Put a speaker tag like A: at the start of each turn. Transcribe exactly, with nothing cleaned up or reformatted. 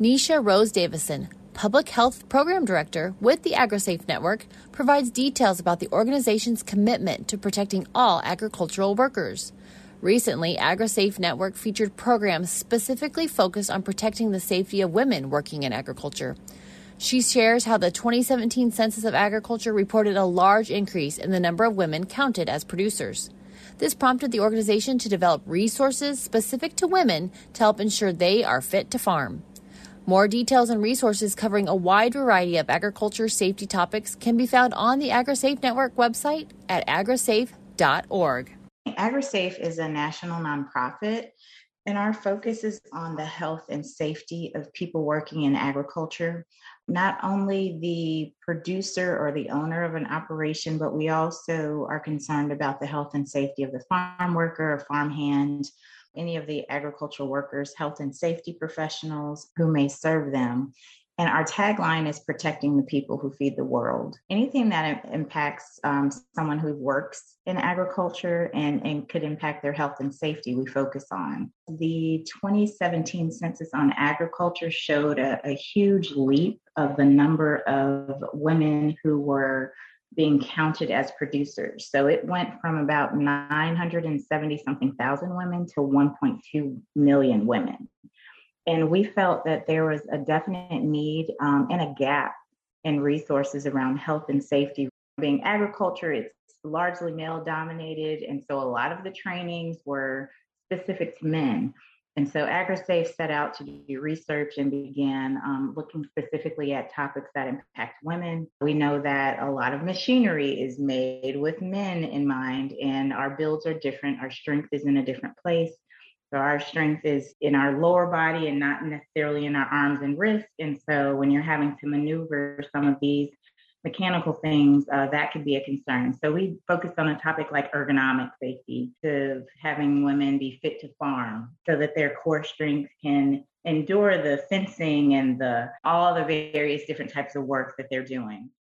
A: Nisha Rose Davison, Public Health Program Director with the AgriSafe Network, provides details about the organization's commitment to protecting all agricultural workers. Recently, AgriSafe Network featured programs specifically focused on protecting the safety of women working in agriculture. She shares how the twenty seventeen Census of Agriculture reported a large increase in the number of women counted as producers. This prompted the organization to develop resources specific to women to help ensure they are fit to farm. More details and resources covering a wide variety of agriculture safety topics can be found on the AgriSafe Network website at agrisafe dot org.
B: AgriSafe is a national nonprofit, and our focus is on the health and safety of people working in agriculture. Not only the producer or the owner of an operation, but we also are concerned about the health and safety of the farm worker or farmhand, any of the agricultural workers, health and safety professionals who may serve them. And our tagline is protecting the people who feed the world. Anything that impacts um, someone who works in agriculture and, and could impact their health and safety, we focus on. The twenty seventeen Census on Agriculture showed a, a huge leap of the number of women who were being counted as producers. So it went from about nine hundred seventy something thousand women to one point two million women. And we felt that there was a definite need um, and a gap in resources around health and safety. Being agriculture, it's largely male dominated. And so a lot of the trainings were specific to men. And so AgriSafe set out to do research and began um, looking specifically at topics that impact women. We know that a lot of machinery is made with men in mind, and our builds are different. Our strength is in a different place. So our strength is in our lower body and not necessarily in our arms and wrists. And so when you're having to maneuver some of these mechanical things, uh, that could be a concern. So we focused on a topic like ergonomic safety, to having women be fit to farm so that their core strength can endure the fencing and the all the various different types of work that they're doing.